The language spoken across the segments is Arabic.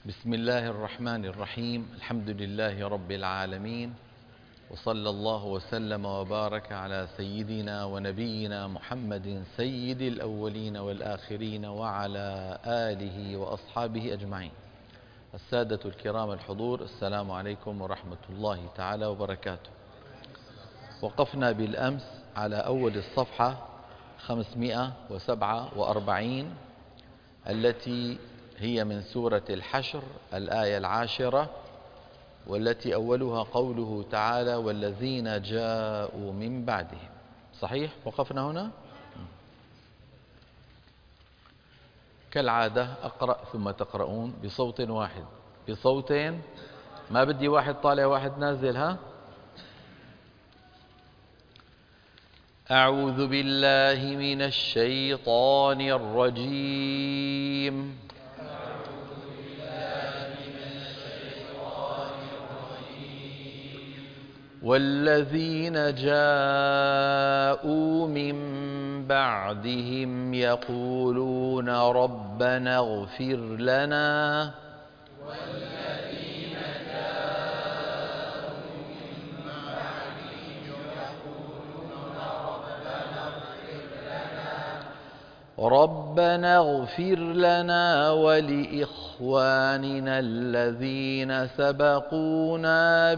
بسم الله الرحمن الرحيم. الحمد لله رب العالمين، وصلى الله وسلم وبارك على سيدنا ونبينا محمد سيد الأولين والآخرين وعلى آله وأصحابه أجمعين. السادة الكرام الحضور، السلام عليكم ورحمة الله تعالى وبركاته. وقفنا بالأمس على أول الصفحة 547 التي هي من سورة الحشر، الآية 10، والتي أولها قوله تعالى: والذين جاءوا من بعدهم. صحيح؟ وقفنا هنا. كالعادة أقرأ ثم تقرؤون بصوت واحد، بصوت، ما بدي واحد طالع واحد نازل. ها؟ أعوذ بالله من الشيطان الرجيم. والذين جاءوا من بعدهم يقولون ربنا اغفر لنا ربنا اغفر لنا ولإخواننا الذين سبقونا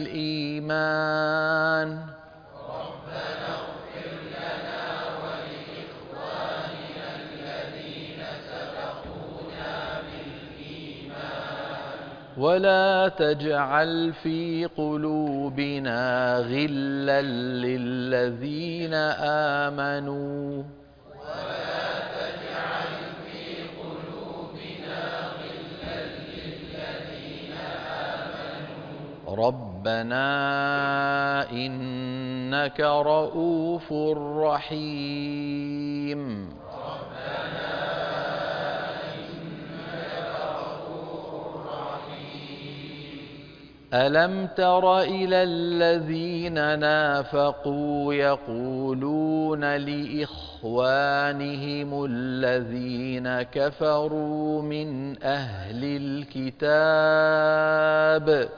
بالإيمان ولا تجعل في قلوبنا غلا للذين آمنوا ربنا إنك رؤوف رحيم. ألم تر إلى الذين نافقوا يقولون لإخوانهم الذين كفروا من أهل الكتاب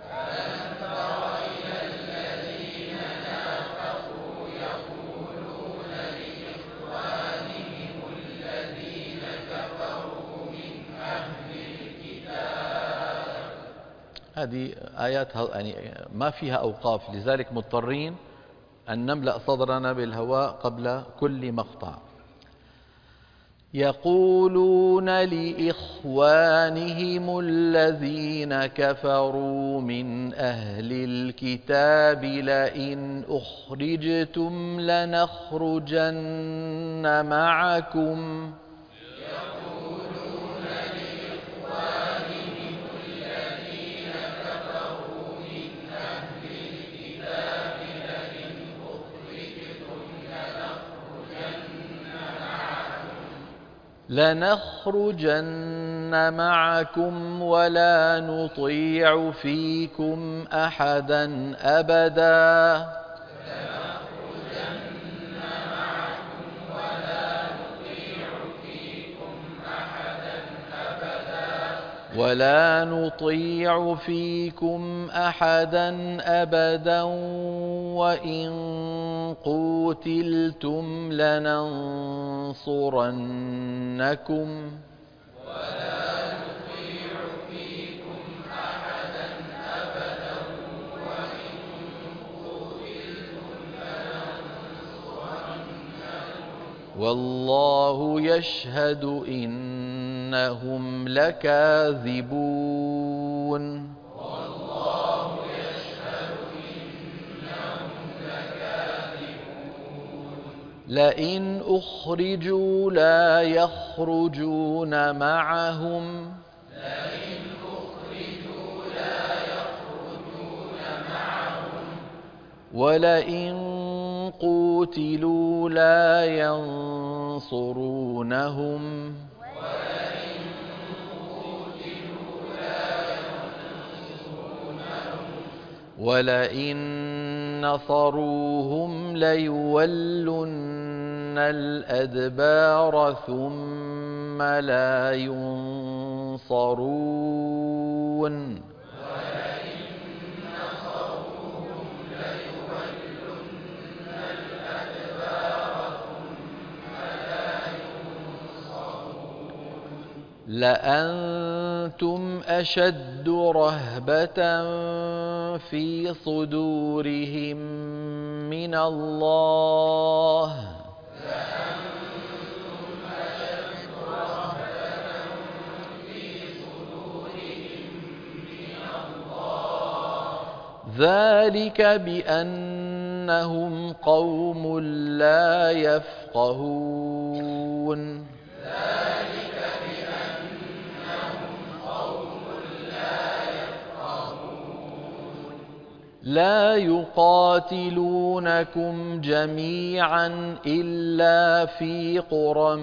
هذه آيات يعني ما فيها أوقاف، لذلك مضطرين أن نملأ صدرنا بالهواء قبل كل مقطع. يقولون لإخوانهم الذين كفروا من أهل الكتاب لئن أخرجتم لنخرجن معكم ولا نطيع فيكم أحدا أبدا وإن قوتلتم لننصرنكم والله يشهد إنهم لكاذبون. لئن أخرجوا لا يخرجون معهم ولئن قوتلوا لا ينصرونهم ولئن نصروهم ليولن الأدبار ثم لا ينصرون لأنتم أشد رهبة في صدورهم من الله ذلك بأنهم قوم لا يفقهون لا يقاتلونكم جميعا إلا في قرى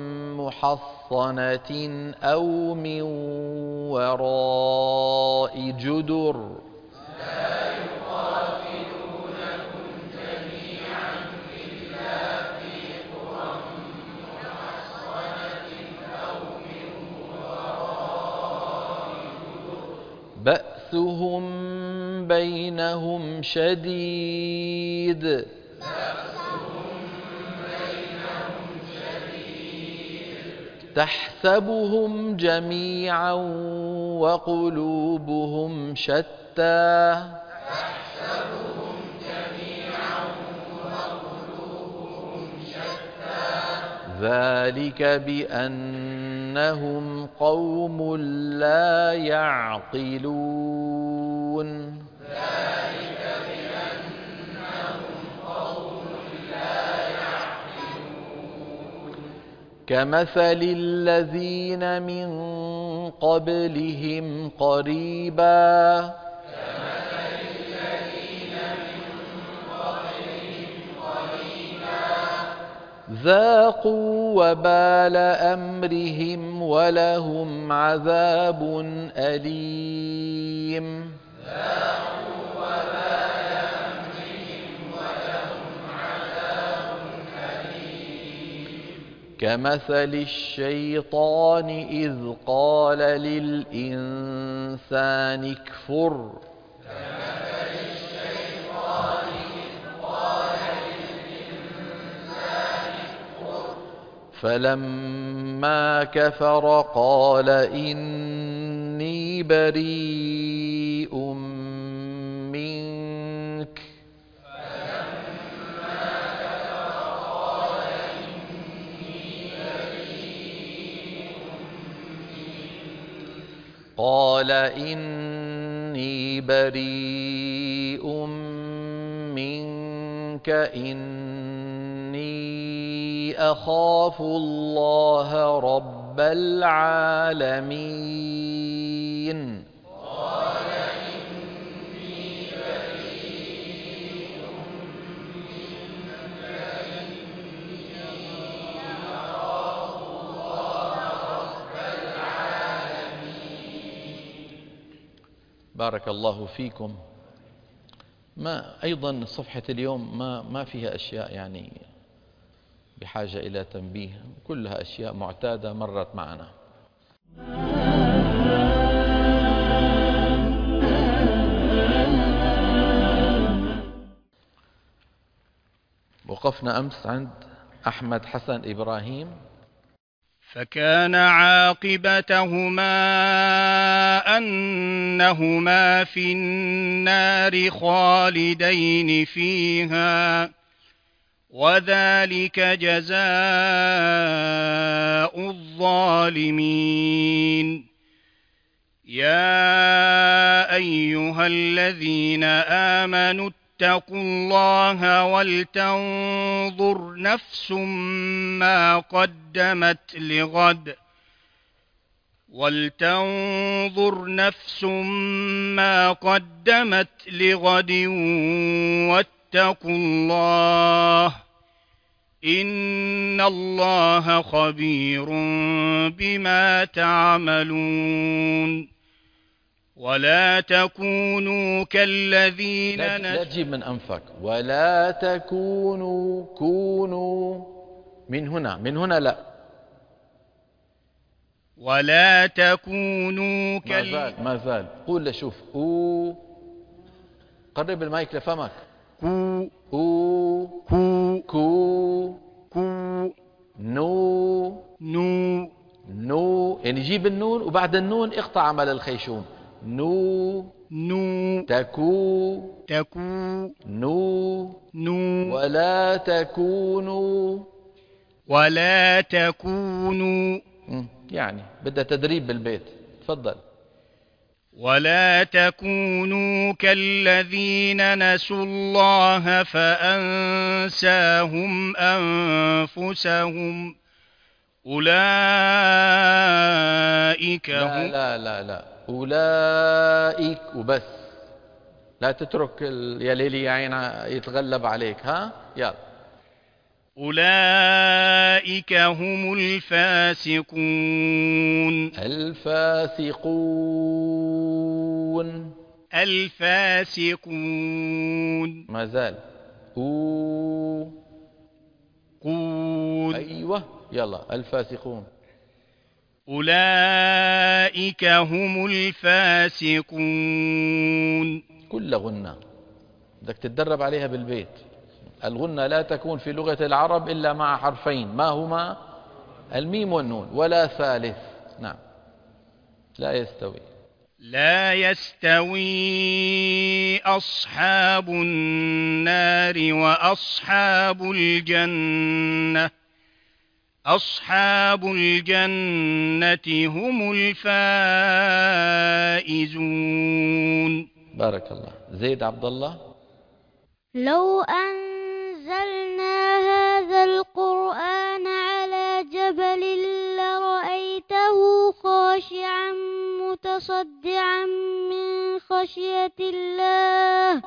محصنة أو من وراء جدر بأسهم بينهم شديد تحسبهم جميعا وقلوبهم شتى ذلك بأنهم قوم لا يعقلون كمثل الذين من قبلهم قريبا ذاقوا وبال أمرهم ولهم عذاب أليم كمثل الشيطان إذ قال للإنسان اكفر فلما كفر قال إني بريء منك قال إني بريء منك إني أخاف الله رب العالمين بارك الله فيكم. أيضا صفحة اليوم ما فيها أشياء يعني بحاجة إلى تنبيه، كلها أشياء معتادة مرت معنا. وقفنا أمس عند أحمد حسن إبراهيم. فكان عاقبتهما أنهما في النار خالدين فيها وذلك جزاء الظالمين. يا أيها الذين آمنوا اتقوا الله ولتنظر نفس ما قدمت لغد واتقوا الله إن الله خبير بما تعملون. ولا تكونوا كالذين لا تجيب من أنفك. ولا تكونوا من هنا، من هنا لا. ولا تكونوا ما زال. قول لشوف قرب المايك لفمك. كو كو كو كو نو نو نو، يعني جيب النون وبعد النون اقطع عمل الخيشوم. نو تكو تكو نو ولا تكونوا. يعني بدها تدريب بالبيت. تفضل. ولا تكونوا كالذين نسوا الله فأنساهم أنفسهم أولئك هم. لا أولئك وبس. لا تترك يا ليلي يا عين يتغلب عليك. ها يلا. أولئك هم الفاسقون. الفاسقون. ما زال. قون. أيوة يلا الفاسقون. أولئك هم الفاسقون. كل غنة بدك تتدرب عليها بالبيت. الغنة لا تكون في لغة العرب إلا مع حرفين، ما هما؟ الميم والنون، ولا ثالث. نعم. لا يستوي أصحاب النار وأصحاب الجنة. أصحاب الجنة هم الفائزون. بارك الله. زيد عبد الله. لو أنزلنا هذا القرآن على جبل لرأيته خاشعا متصدعا من خشية الله.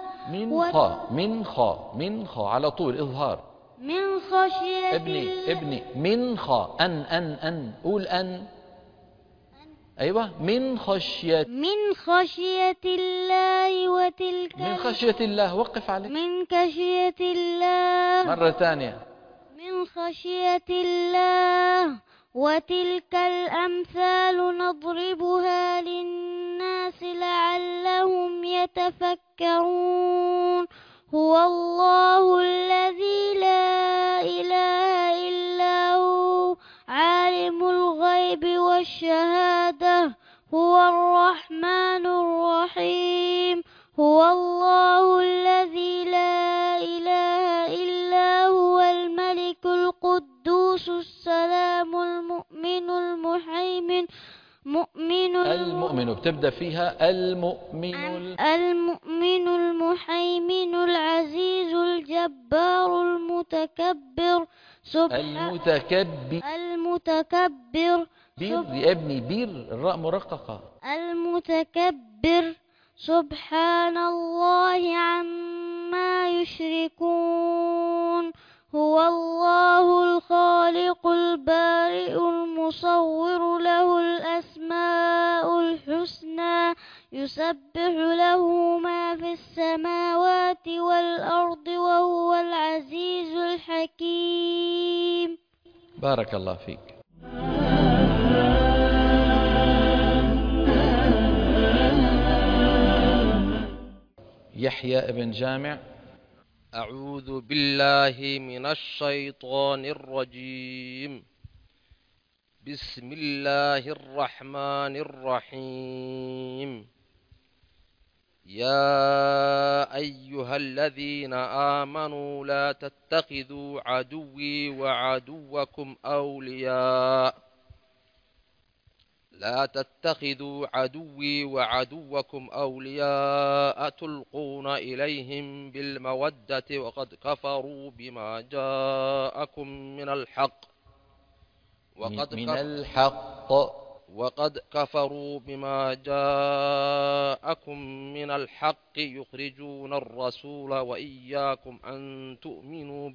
من خاء على طول إظهار. من خشية ابني من خاء أن قول أن. أيوة من خشية الله وتلك من خشية الله. وقف عليه. من خشية الله مرة ثانية. من خشية الله وتلك الأمثال نضربها للناس لعلهم يتفكرون. هو الله الذي لا إله إلا هو عالم الغيب والشهادة هو الرحمن الرحيم. هو الله الذي لا إله إلا هو الملك القدوس السلام المؤمن المؤمن بتبدأ فيها المؤمن المهيمن العزيز الجبار المتكبر المتكبر بير يا ابني بير، الراء مرققة. المتكبر سبحان الله عما يشركون. هو الله الخالق البارئ المصور له الأسماء الحسنى يسبح له ما في السماوات والأرض وهو العزيز الحكيم. بارك الله فيك. يحيى ابن جامع. أعوذ بالله من الشيطان الرجيم. بسم الله الرحمن الرحيم. يا أيها الذين آمنوا لا تتخذوا عدوي وعدوكم أولياء تلقون إليهم بالمودة وقد كفروا بما جاءكم من الحق يخرجون الرسول وإياكم أن تؤمنوا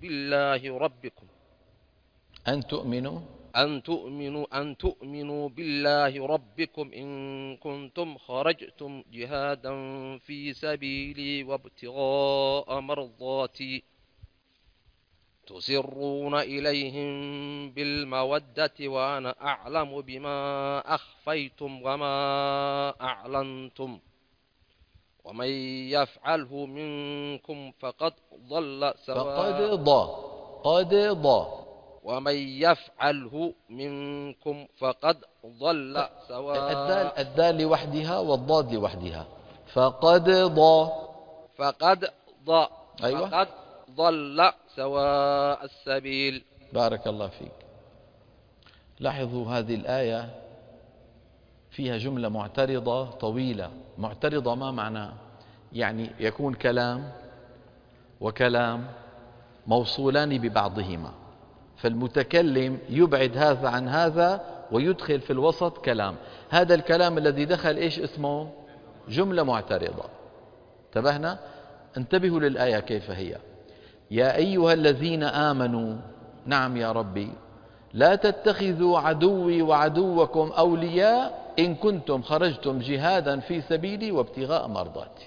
بالله ربكم إن كنتم خرجتم جهادا في سبيلي وابتغاء مرضاتي تسرون إليهم بالمودة وأنا أعلم بما أخفيتم وما أعلنتم ومن يفعله منكم فقد ضل سواء قد ضى ومن يفعله منكم فقد ضل سواء الدال لوحدها والضاد لوحدها. فقد ضى فقد ضل أيوة. فقد ضل سواء السبيل. بارك الله فيك. لاحظوا هذه الآية فيها جملة معترضة طويلة. معترضة ما معناه؟ يعني يكون كلام وكلام موصولان ببعضهما، فالمتكلم يبعد هذا عن هذا ويدخل في الوسط كلام. هذا الكلام الذي دخل إيش اسمه؟ جملة معترضة. انتبهنا؟ انتبهوا للآية كيف هي. يا أيها الذين آمنوا، نعم يا ربي، لا تتخذوا عدوي وعدوكم أولياء إن كنتم خرجتم جهادا في سبيلي وابتغاء مرضاتي.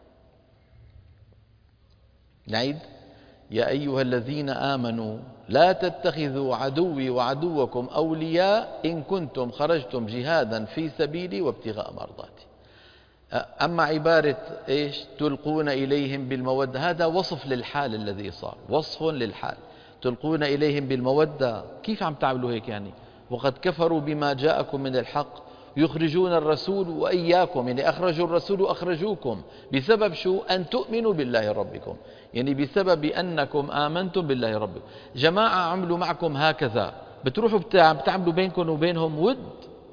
نعيد: يا أيها الذين آمنوا لا تتخذوا عدوي وعدوكم أولياء إن كنتم خرجتم جهادا في سبيلي وابتغاء مرضاتي. أما عبارة إيش؟ تلقون إليهم بالمودة، هذا وصف للحال الذي صار، وصف للحال. تلقون إليهم بالمودة، كيف عم تعملوا هيك يعني؟ وقد كفروا بما جاءكم من الحق يخرجون الرسول وإياكم، يعني أخرجوا الرسول وأخرجوكم بسبب شو؟ أن تؤمنوا بالله ربكم، يعني بسبب أنكم آمنتم بالله ربكم. جماعة عملوا معكم هكذا، بتروحوا بتعملوا بينكم وبينهم ود؟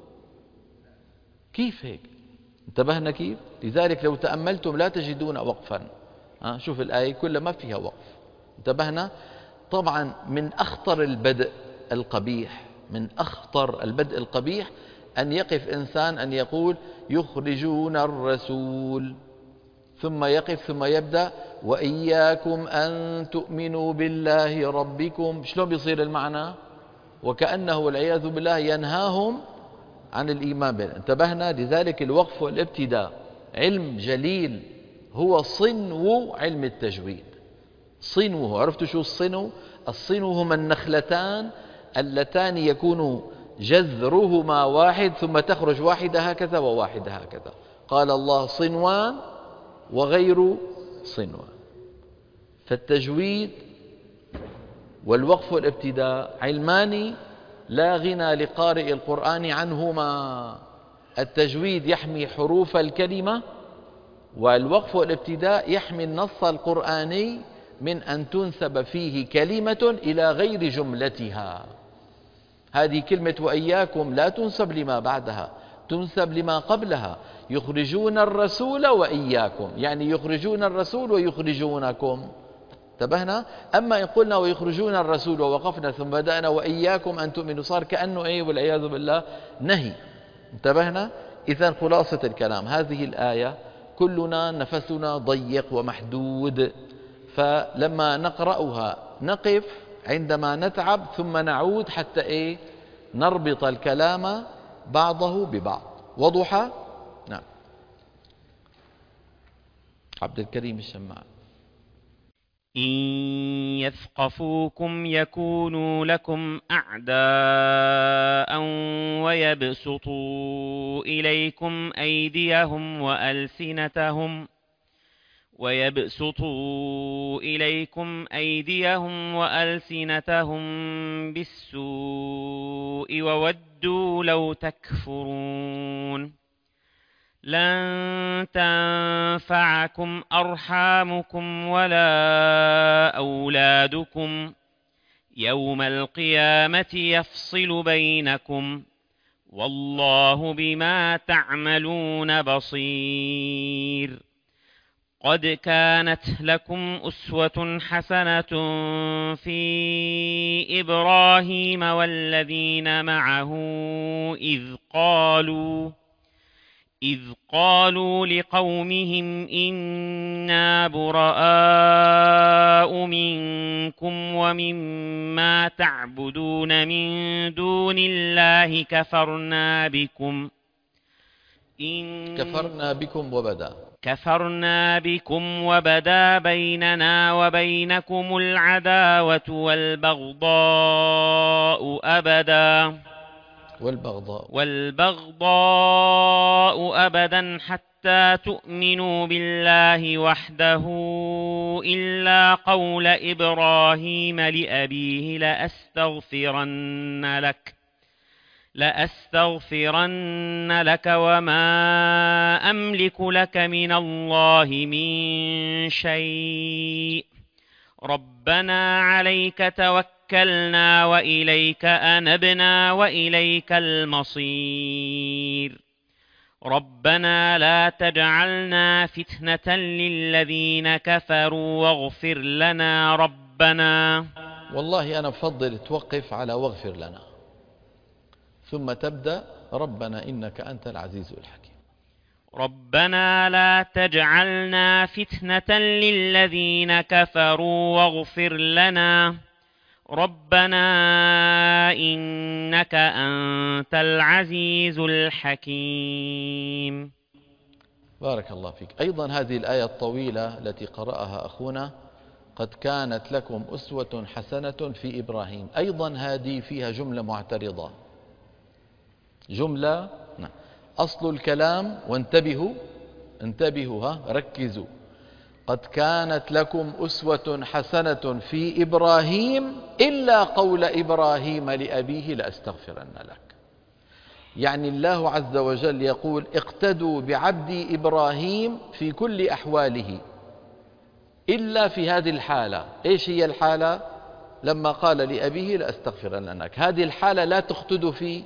كيف هيك؟ انتبهنا كيف؟ لذلك لو تأملتم لا تجدون وقفا. شوف الآية كلها ما فيها وقف. انتبهنا؟ طبعا من أخطر البدء القبيح، من أخطر البدء القبيح أن يقف إنسان أن يقول يخرجون الرسول، ثم يقف ثم يبدأ وإياكم أن تؤمنوا بالله ربكم. شلون بيصير المعنى؟ وكأنه والعياذ بالله ينهاهم عن الإيمان به. انتبهنا؟ لذلك الوقف والابتداء علم جليل، هو صنو علم التجويد. صنوه، عرفتوا شو الصنو؟ الصنو هما النخلتان اللتان يكون جذرهما واحد ثم تخرج واحدة هكذا وواحدة هكذا. قال الله صنوان وغير صنوان. فالتجويد والوقف والابتداء علمان لا غنى لقارئ القرآن عنهما. التجويد يحمي حروف الكلمة، والوقف والابتداء يحمي النص القرآني من أن تنسب فيه كلمة إلى غير جملتها. هذه كلمة وإياكم لا تنسب لما بعدها، تنسب لما قبلها. يخرجون الرسول وإياكم، يعني يخرجون الرسول ويخرجونكم. انتبهنا؟ أما إن قلنا ويخرجون الرسول ووقفنا ثم بدأنا وإياكم أن تؤمنوا، صار كأنه إيه والعياذ بالله نهي. انتبهنا؟ إذن خلاصة الكلام، هذه الآية كلنا نفسنا ضيق ومحدود، فلما نقرأها نقف عندما نتعب ثم نعود حتى إيه؟ نربط الكلام بعضه ببعض. وضح؟ نعم. عبد الكريم الشماع. إن يثقفوكم يكونوا لكم أعداء ويبسطوا إليكم أيديهم وألسنتهم بالسوء وودوا لو تكفرون. لن تنفعكم أرحامكم ولا أولادكم، يوم القيامة يفصل بينكم، والله بما تعملون بصير. قد كانت لكم أسوة حسنة في إبراهيم والذين معه إذ قالوا لقومهم إنا براء منكم ومما تعبدون من دون الله كفرنا بكم وبدا كفرنا بكم وبدا بيننا وبينكم العداوة والبغضاء أبدا حتى تؤمنوا بالله وحده إلا قول إبراهيم لأبيه لأستغفرن لك وما أملك لك من الله من شيء ربنا عليك توكلنا وإليك أنبنا وإليك المصير ربنا لا تجعلنا فتنة للذين كفروا واغفر لنا ربنا. والله أنا بفضل توقف على واغفر لنا ثم تبدأ ربنا إنك أنت العزيز الحكيم. ربنا لا تجعلنا فتنة للذين كفروا واغفر لنا ربنا إنك أنت العزيز الحكيم. بارك الله فيك. أيضا هذه الآية الطويلة التي قرأها أخونا قد كانت لكم أسوة حسنة في إبراهيم، أيضا هذه فيها جملة معترضة، جملة أصل الكلام، وانتبهوا ركزوا، قد كانت لكم أسوة حسنة في إبراهيم إلا قول إبراهيم لأبيه لأستغفرن لك. يعني الله عز وجل يقول اقتدوا بعبدي إبراهيم في كل أحواله إلا في هذه الحالة. إيش هي الحالة؟ لما قال لأبيه لأستغفرن لك، هذه الحالة لا تقتدوا فيه.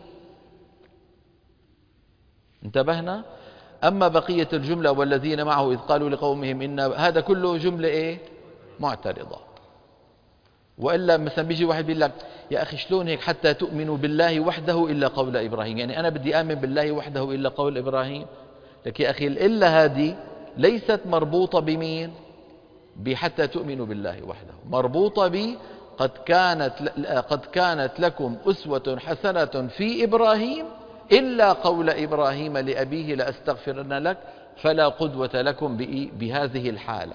انتبهنا؟ أما بقية الجملة والذين معه إذ قالوا لقومهم إن هذا كله جملة معترضة. وإلا مثلا بيجي واحد بيقول لك يا أخي شلون هيك حتى تؤمنوا بالله وحده إلا قول إبراهيم، يعني أنا بدي آمن بالله وحده إلا قول إبراهيم. لك يا أخي الإلا هذه ليست مربوطة بمين؟ بحتى تؤمنوا بالله وحده، مربوطة ب قد كانت لكم أسوة حسنة في إبراهيم إلا قول إبراهيم لأبيه لأستغفرن لك فلا قدوة لكم بهذه الحالة.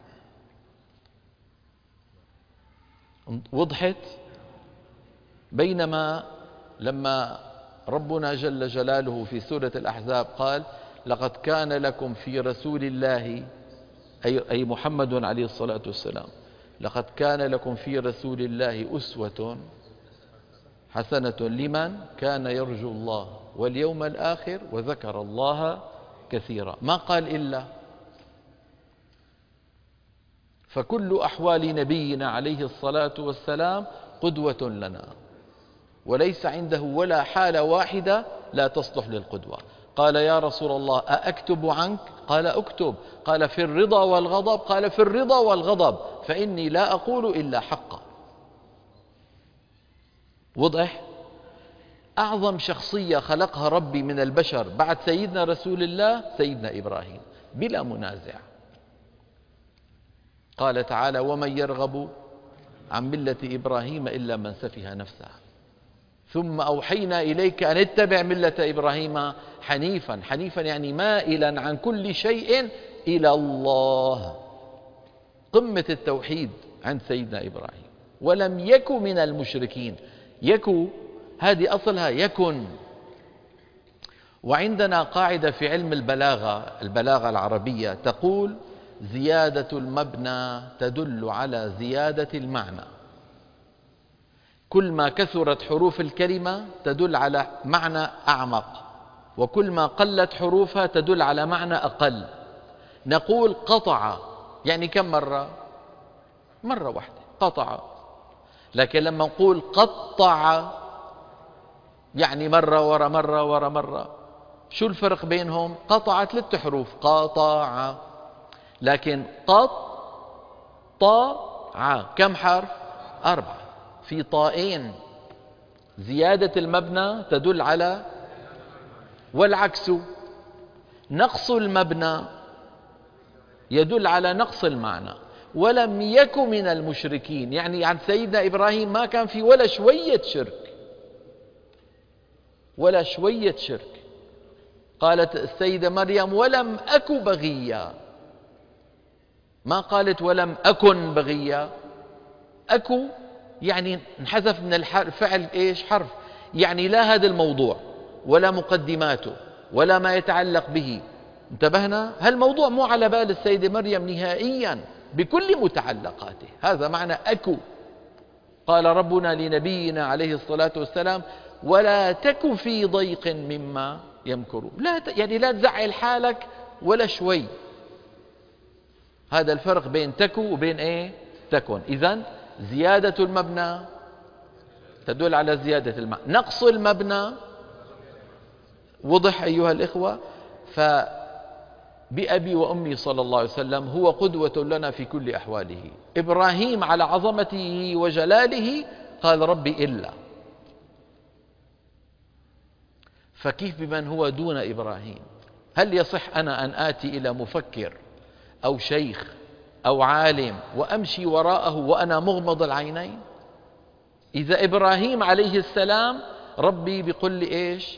وضحت؟ بينما لما ربنا جل جلاله في سورة الأحزاب قال لقد كان لكم في رسول الله أي محمد عليه الصلاة والسلام، لقد كان لكم في رسول الله أسوة حسنة لمن كان يرجو الله واليوم الآخر وذكر الله كثيرا، ما قال إلا. فكل أحوال نبينا عليه الصلاة والسلام قدوة لنا، وليس عنده ولا حالة واحدة لا تصلح للقدوة. قال يا رسول الله أأكتب عنك؟ قال أكتب. قال في الرضا والغضب؟ قال في الرضا والغضب، فإني لا أقول إلا حقا. وضح؟ أعظم شخصية خلقها ربي من البشر بعد سيدنا رسول الله سيدنا إبراهيم بلا منازع. قال تعالى ومن يرغب عن ملة إبراهيم إلا من سفه نفسه ثم أوحينا إليك أن اتبع ملة إبراهيم حنيفا. حنيفا يعني مائلا عن كل شيء إلى الله، قمة التوحيد عند سيدنا إبراهيم. ولم يكن من المشركين، يكن هذه أصلها يكن. وعندنا قاعدة في علم البلاغة العربية تقول زيادة المبنى تدل على زيادة المعنى. كل ما كثرت حروف الكلمة تدل على معنى أعمق، وكل ما قلت حروفها تدل على معنى أقل. نقول قطع يعني كم مرة؟ مرة واحدة قطع. لكن لما نقول قطع يعني مرة ورا مرة ورا مرة. شو الفرق بينهم؟ قطع 3 حروف قطع، لكن قطع كم حرف؟ 4 في طائين. زيادة المبنى تدل على، والعكس نقص المبنى يدل على نقص المعنى. ولم يكن من المشركين، يعني عن سيدنا إبراهيم ما كان في ولا شوية شرك، ولا شوية شرك. قالت السيدة مريم ولم أك بغيا، ما قالت ولم أكن بغيا. أكو يعني انحذف من الفعل إيش؟ حرف، يعني لا هذا الموضوع ولا مقدماته ولا ما يتعلق به. انتبهنا؟ هالموضوع مو على بال السيدة مريم نهائيا بكل متعلقاته. هذا معنى أكو. قال ربنا لنبينا عليه الصلاة والسلام ولا تك في ضيق مما يمكرون، يعني لا تزعل حالك ولا شوي. هذا الفرق بين تكو وبين ايه؟ تكن. إذن زيادة المبنى تدل على زيادة المعنى، نقص المبنى وضح أيها الإخوة. فبأبي وأمي صلى الله عليه وسلم هو قدوة لنا في كل أحواله. إبراهيم على عظمته وجلاله قال ربي إلا، فكيف بمن هو دون إبراهيم؟ هل يصح أنا أن آتي إلى مفكر أو شيخ أو عالم وأمشي وراءه وأنا مغمض العينين؟ إذا إبراهيم عليه السلام ربي بيقول لي إيش؟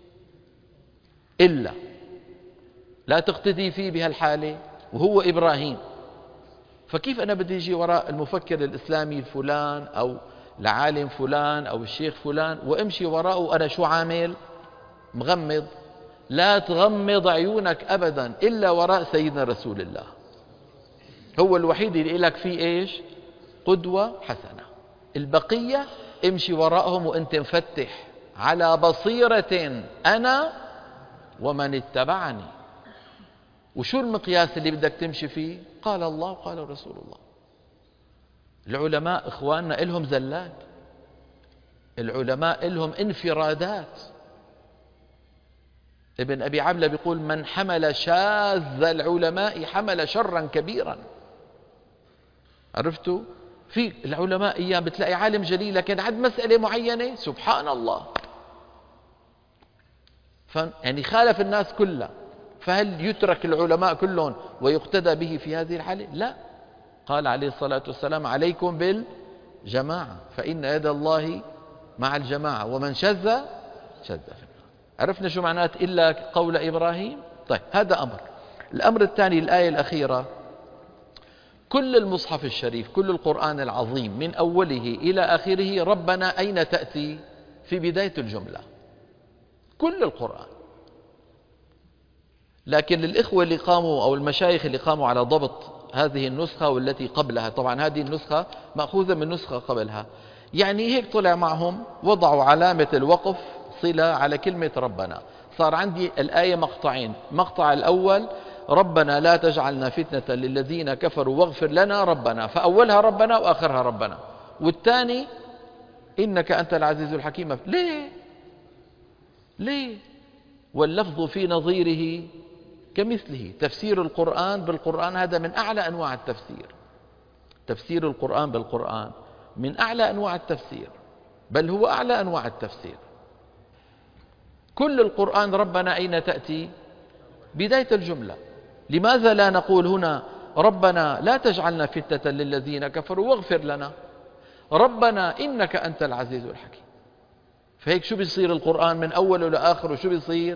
إلا، لا تقتدي فيه بهالحالة وهو إبراهيم. فكيف أنا بدي أجي وراء المفكر الإسلامي فلان أو العالم فلان أو الشيخ فلان وأمشي وراءه وأنا شو عامل؟ مغمض. لا تغمض عيونك أبدا إلا وراء سيدنا رسول الله، هو الوحيد اللي لك فيه إيش؟ قدوة حسنة. البقية امشي وراءهم وانت مفتح على بصيرة أنا ومن اتبعني. وشو المقياس اللي بدك تمشي فيه؟ قال الله وقال رسول الله. العلماء إخواننا إلهم زلات، العلماء إلهم انفرادات. ابن أبي عبلة بيقول من حمل شاذ العلماء حمل شرا كبيرا. عرفتوا؟ في العلماء أيام بتلاقي عالم جليل لكن عند مسألة معينة سبحان الله يعني خالف الناس كلها. فهل يترك العلماء كلهم ويقتدى به في هذه الحالة؟ لا. قال عليه الصلاة والسلام عليكم بالجماعة فإن يد الله مع الجماعة ومن شذ شذ في النار. عرفنا شو معنات إلا قول إبراهيم؟ طيب هذا أمر. الأمر الثاني الآية الأخيرة، كل المصحف الشريف كل القرآن العظيم من أوله إلى آخره ربنا أين تأتي؟ في بداية الجملة كل القرآن. لكن الإخوة اللي قاموا أو المشايخ اللي قاموا على ضبط هذه النسخة والتي قبلها، طبعا هذه النسخة مأخوذة من نسخة قبلها، يعني هيك طلع معهم وضعوا علامة الوقف صلة على كلمة ربنا. صار عندي الآية مقطعين، مقطع الأول ربنا لا تجعلنا فتنة للذين كفروا واغفر لنا ربنا، فأولها ربنا وآخرها ربنا. والثاني إنك أنت العزيز الحكيم. ليه؟ واللفظ في نظيره كمثله. تفسير القرآن بالقرآن هذا من أعلى أنواع التفسير. تفسير القرآن بالقرآن من أعلى أنواع التفسير، بل هو أعلى أنواع التفسير. كل القرآن ربنا أين تأتي؟ بداية الجملة. لماذا لا نقول هنا ربنا لا تجعلنا فتنة للذين كفروا واغفر لنا، ربنا إنك أنت العزيز الحكيم؟ فهيك شو بيصير القرآن من أوله لآخره؟ شو بيصير؟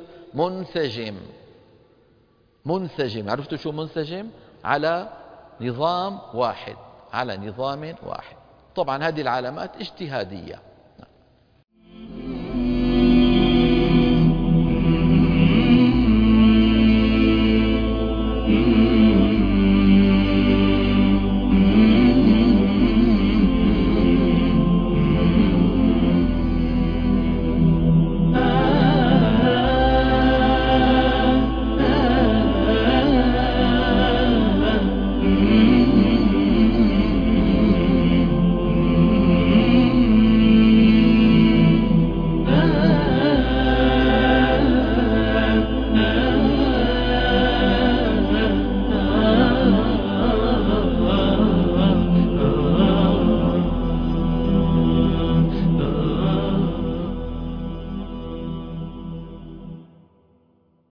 منسجم. عرفتوا شو منسجم؟ على نظام واحد، على نظام واحد. طبعا هذه العلامات اجتهادية.